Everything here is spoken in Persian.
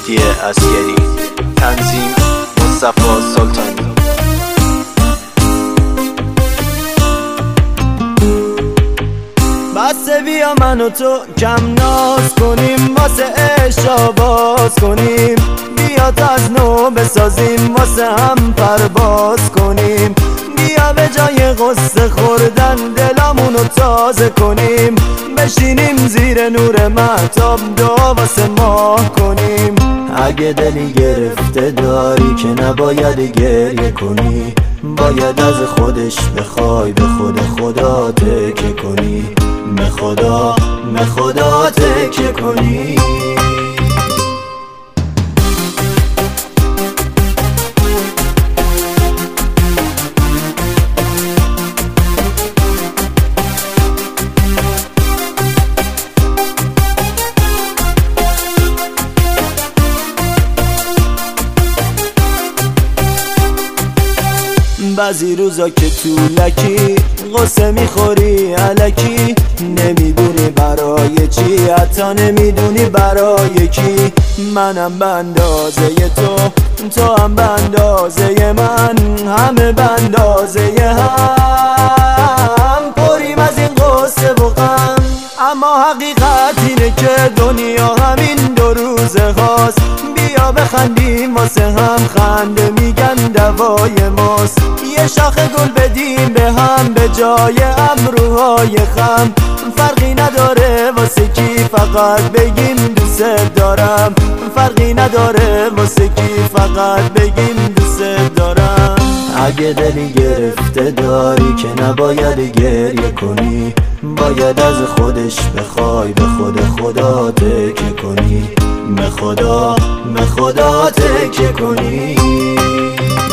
مهدی عسگری، تنظیم مصطفی سلطانی. بس بیا من و تو کم ناز کنیم، واسه عشق باز کنیم. بیا تا از نو بسازیم، واسه هم پرواز کنیم. بیا به جای غصه خوردن دلامونو تازه کنیم. بشینیم زیر نور مهتاب دعا واسه ماه کنیم. اگه دلی گرفته داری که نباید گریه کنی، باید از خودش بخوای به خود خدا تکیه کنی. به خدا تکیه کنی. بعضی روزا که طولکی غصه میخوری الکی، نمیدونی برای چی، حتی نمیدونی برای کی. منم به اندازه تو هم به اندازه من، همه به اندازه هم پریم از این غصه و غم. اما حقیقت اینه که دنیا همین دو روزه هاست. بیا بخندیم واسه هم، خنده میگن دوای ماست. یه شاخ گل بدیم به هم به جای ابروهای خم. فرقی نداره واسه کی، فقط بگیم دوست دارم. فرقی نداره واسه کی، فقط بگیم دوست دارم. اگه دلی گرفته داری که نباید گریه کنی، باید از خودش بخوای به خود خدا تکیه کنی. به خدا تکیه کنی.